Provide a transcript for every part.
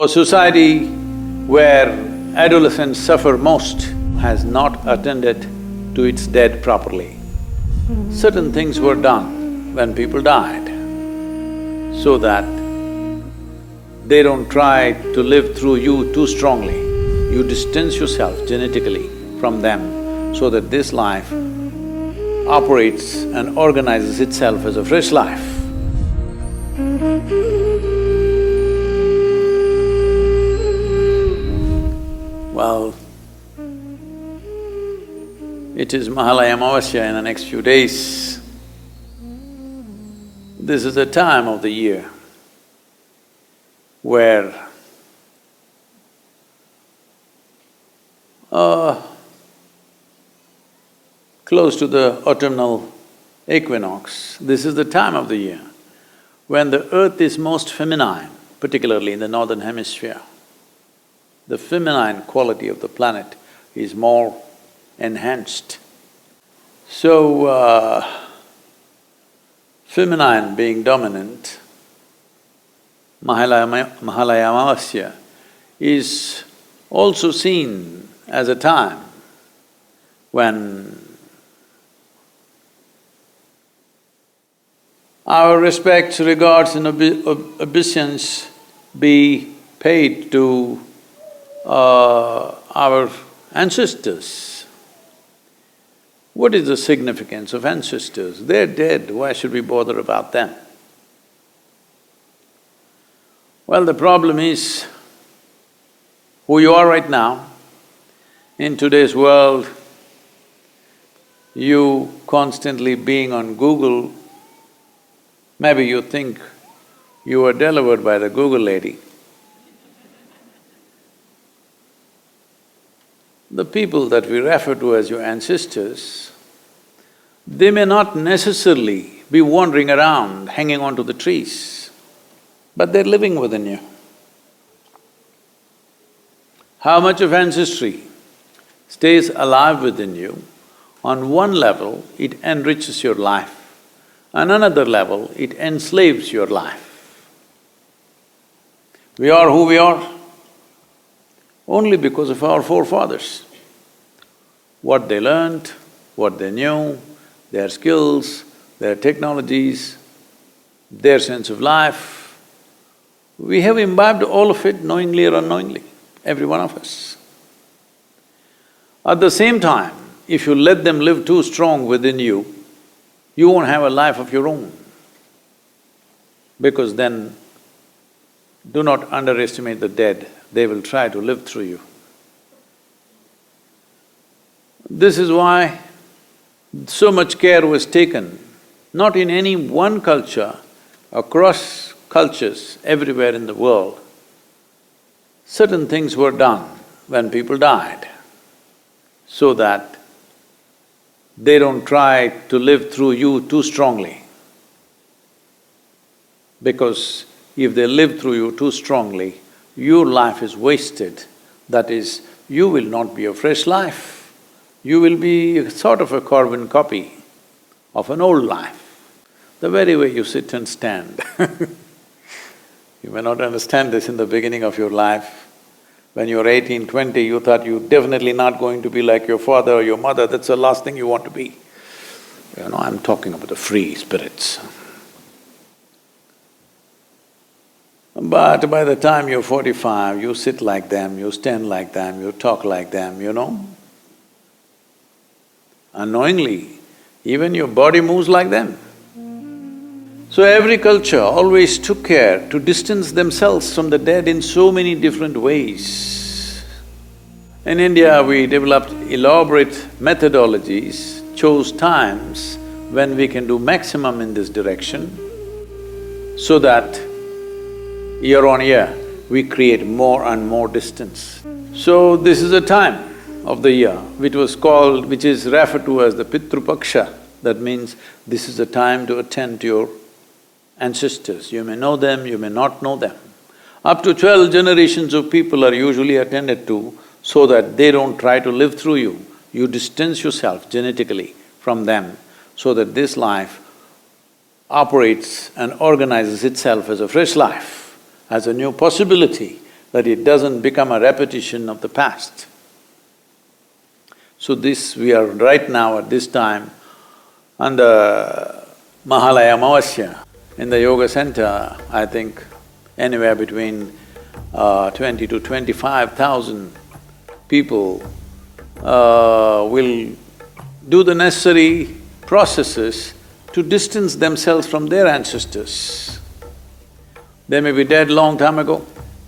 A society where adolescents suffer most has not attended to its dead properly. Certain things were done when people died so that they don't try to live through you too strongly. You distance yourself genetically from them so that this life operates and organizes itself as a fresh life. Well, it is Mahalaya Amavasya in the next few days. This is a time of the year where close to the autumnal equinox, this is the time of the year when the earth is most feminine, particularly in the northern hemisphere. The feminine quality of the planet is more enhanced. So, feminine being dominant, Mahalaya Amavasya is also seen as a time when our respects, regards and obeisance be paid to our ancestors. What is the significance of ancestors? They're dead, why should we bother about them? Well, the problem is who you are right now. In today's world, you constantly being on Google, maybe you think you were delivered by the Google lady. The people that we refer to as your ancestors, they may not necessarily be wandering around hanging onto the trees, but they're living within you. How much of ancestry stays alive within you? On one level, it enriches your life. On another level, it enslaves your life. We are who we are only because of our forefathers. What they learned, what they knew, their skills, their technologies, their sense of life, we have imbibed all of it knowingly or unknowingly, every one of us. At the same time, if you let them live too strong within you, you won't have a life of your own. Because then, do not underestimate the dead, they will try to live through you. This is why so much care was taken, not in any one culture, across cultures everywhere in the world. Certain things were done when people died so that they don't try to live through you too strongly. Because if they live through you too strongly, your life is wasted. That is, you will not be a fresh life. You will be sort of a carbon copy of an old life. The very way you sit and stand you may not understand this in the beginning of your life. When you were 18, 20, you thought you're definitely not going to be like your father or your mother, that's the last thing you want to be. You know, I'm talking about the free spirits. But by the time you're 45, you sit like them, you stand like them, you talk like them, you know. Unknowingly, even your body moves like them. So every culture always took care to distance themselves from the dead in so many different ways. In India, we developed elaborate methodologies, chose times when we can do maximum in this direction, so that year on year, we create more and more distance. So this is a time of the year which is referred to as the Pitru Paksha. That means this is a time to attend to your ancestors. You may know them, you may not know them. Up to 12 generations of people are usually attended to so that they don't try to live through you. You distance yourself genetically from them so that this life operates and organizes itself as a fresh life, as a new possibility, that it doesn't become a repetition of the past. So this, we are right now at this time under Mahalaya Amavasya in the yoga center, I think anywhere between 20 to 25,000 people will do the necessary processes to distance themselves from their ancestors. They may be dead long time ago.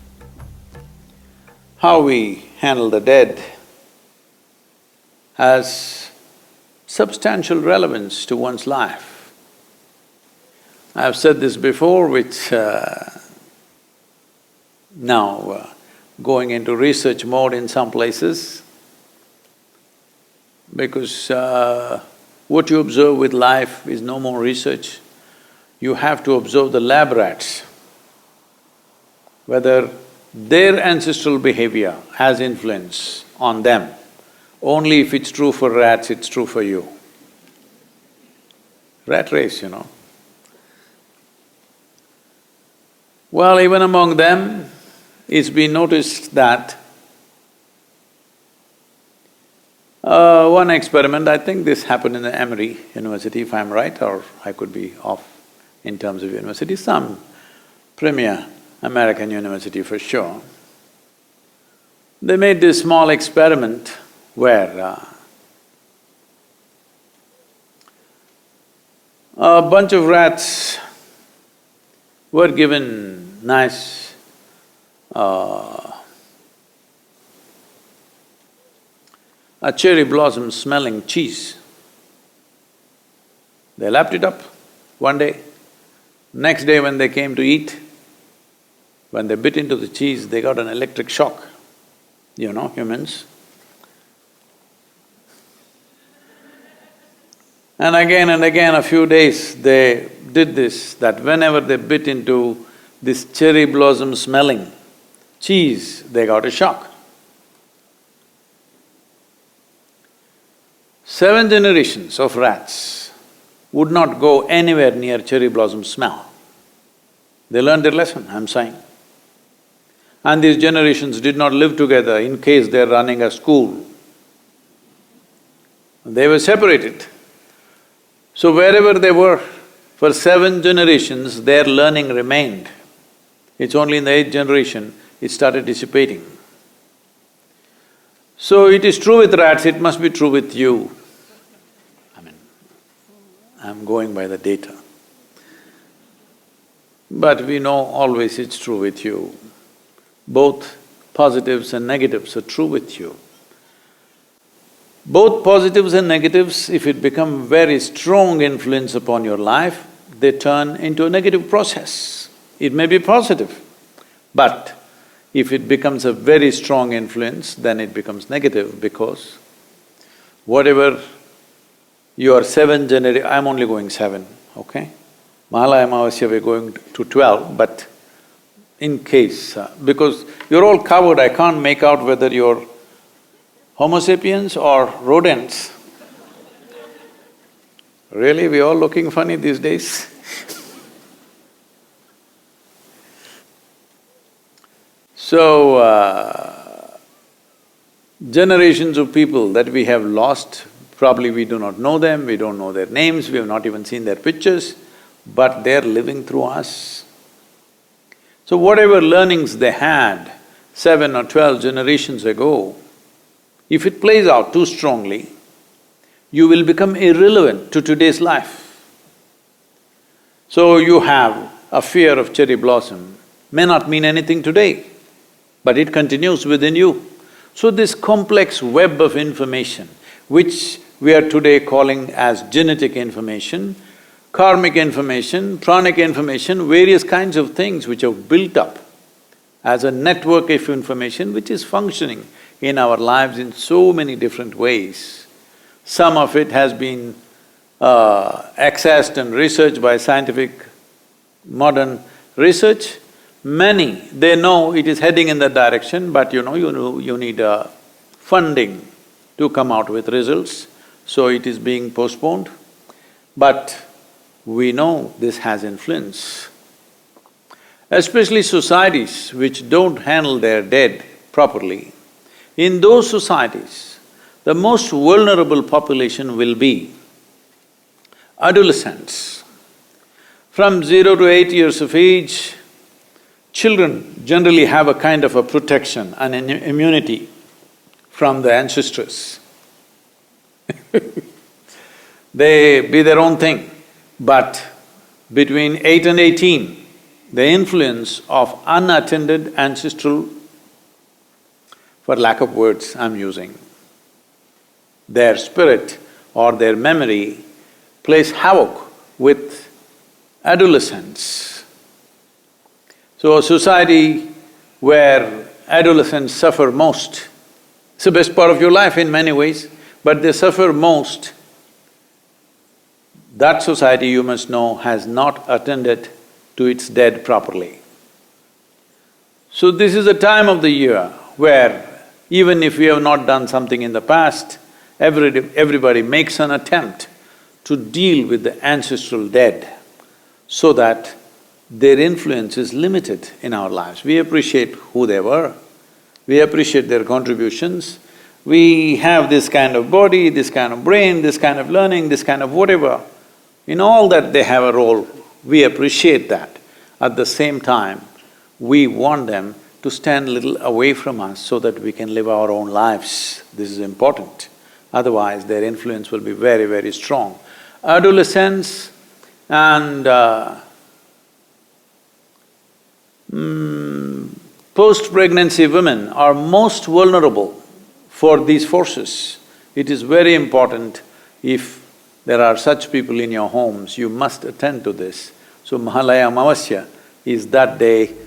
How we handle the dead has substantial relevance to one's life. I've said this before, which now going into research mode in some places, because what you observe with life is no more research. You have to observe the lab rats, whether their ancestral behavior has influence on them. Only if it's true for rats, it's true for you. Rat race, you know. Well, even among them, it's been noticed that one experiment, I think this happened in the Emory University, if I'm right, or I could be off in terms of university, some premier American university for sure. They made this small experiment where a bunch of rats were given nice a cherry blossom smelling cheese. They lapped it up one day. Next day when they came to eat, when they bit into the cheese, they got an electric shock. You know, humans. And again, a few days they did this, that whenever they bit into this cherry blossom smelling cheese, they got a shock. 7 generations of rats would not go anywhere near cherry blossom smell. They learned their lesson, I'm saying. And these generations did not live together in case they're running a school. They were separated. So wherever they were, for 7 generations, their learning remained. It's only in the 8th generation, it started dissipating. So it is true with rats, it must be true with you. I mean, I'm going by the data. But we know always it's true with you. Both positives and negatives are true with you. Both positives and negatives, if it become very strong influence upon your life, they turn into a negative process. It may be positive, but if it becomes a very strong influence, then it becomes negative because whatever your 7 I'm only going 7, okay? Mahalaya Amavasya we're going to 12, but in case… because you're all covered, I can't make out whether you're Homo sapiens or rodents. Really, we all looking funny these days? So, generations of people that we have lost, probably we do not know them, we don't know their names, we have not even seen their pictures, but they're living through us. So whatever learnings they had 7 or 12 generations ago, if it plays out too strongly, you will become irrelevant to today's life. So you have a fear of cherry blossom, may not mean anything today, but it continues within you. So this complex web of information, which we are today calling as genetic information, karmic information, pranic information, various kinds of things which have built up as a network of information which is functioning in our lives in so many different ways. Some of it has been accessed and researched by scientific modern research. Many, they know it is heading in that direction, but you need funding to come out with results, so it is being postponed. But we know this has influence. especially societies which don't handle their dead properly. In those societies, the most vulnerable population will be adolescents. From 0 to 8 years of age, children generally have a kind of a protection and an immunity from the ancestors. They be their own thing, but between 8 and 18, the influence of unattended ancestral, for lack of words I'm using, their spirit or their memory plays havoc with adolescents. So a society where adolescents suffer most, it's the best part of your life in many ways, but they suffer most, that society, you must know, has not attended to its dead properly. So this is a time of the year where even if we have not done something in the past, everybody makes an attempt to deal with the ancestral dead so that their influence is limited in our lives. We appreciate who they were, we appreciate their contributions, we have this kind of body, this kind of brain, this kind of learning, this kind of whatever. In all that they have a role, we appreciate that. At the same time, we want them to stand a little away from us so that we can live our own lives. This is important. Otherwise, their influence will be very, very strong. Adolescents and post-pregnancy women are most vulnerable for these forces. It is very important. If there are such people in your homes, you must attend to this. So Mahalaya Amavasya is that day